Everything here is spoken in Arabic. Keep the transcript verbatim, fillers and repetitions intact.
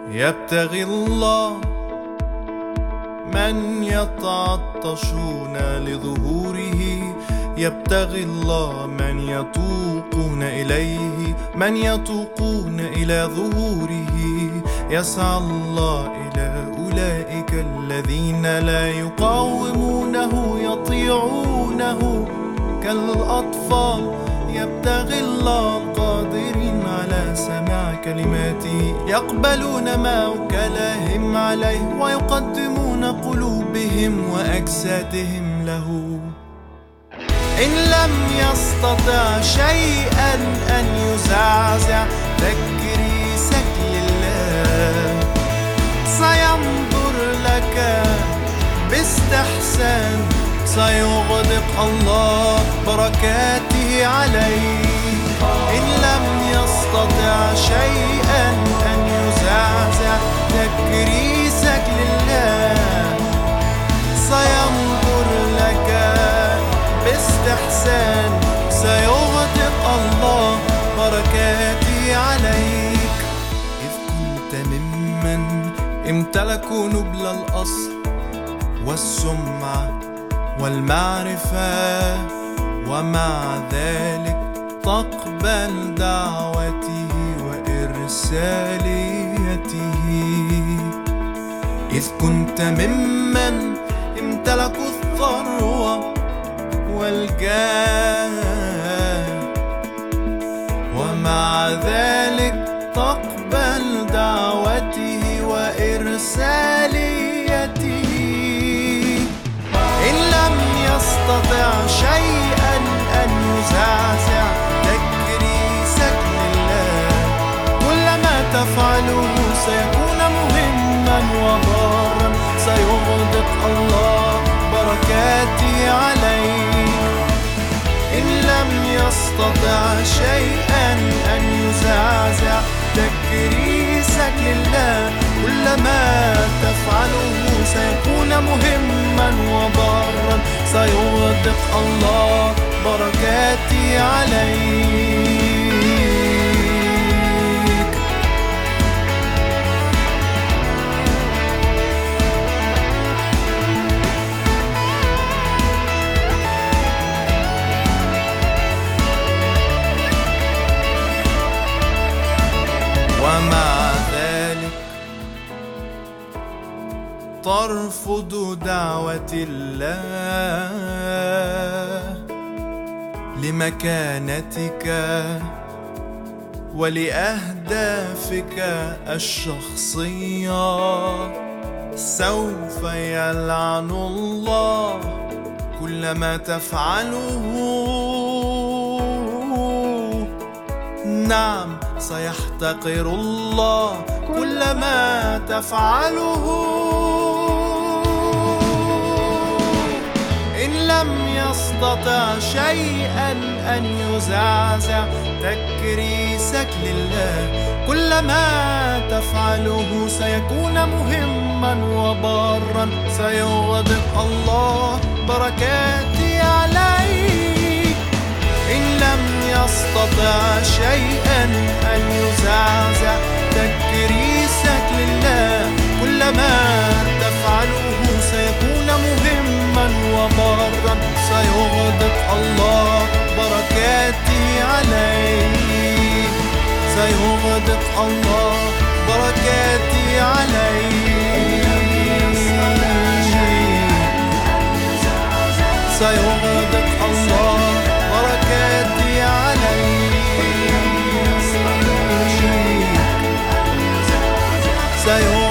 يبتغي الله من يتعطشون لظهوره، يبتغي الله من يتوقون إليه، من يتوقون إلى ظهوره. يسعى الله إلى أولئك الذين لا يقاومونه، يطيعونه كالأطفال. يبتغي الله القادرين على سماع كلماته، يقبلون ما أوكلهم عليه، ويقدمون قلوبهم وأجسادهم له. إن لم يستطع شيئا أن يزعزع تكريسك لله، سينظر لك باستحسان، سيغدق الله بركاته عليك. إن لم يستطع شيئا أن يزعزع تكريسك لله، سينظر لك باستحسان، سيغدق الله بركاته عليك. إذ كنت ممن امتلكوا نبل الأصل والسمعة والمعرفة، ومع ذلك تقبل دعوته وإرساليته. إذ كنت ممن امتلكوا الثروة والجاه، ومع ذلك تقبل دعوته وإرساليته. إن لم يستطع شيئا أن يزعزع تكريسك لله، كل ما تفعله سيكون مهما وضارا، سيغدق الله بركاته عليك. إن لم يستطع شيئا أن يزعزع تكريسك لله، كل ما تفعله سيكون مهما وضارا، سيغدق الله بركاته عليك. ومع ذلك ترفض دعوة الله لمكانتك ولأهدافك الشخصية. سوف يلعن الله كل ما تفعله، نعم سيحتقر الله كل ما تفعله. إن لم يستطع شيئا أن يزعزع تكريسك لله، كل ما تفعله سيكون مهما وبارا، سيغدق الله بركاته عليك. إن لم يستطع شيئا أن يزعزع تكريسك لله، كل ما تفعله سيكون مهما وبارا، سيغدق الله بركاته عليك. سيغدق الله بركاته عليك. سيغدق الله بركاته عليك. سيغدق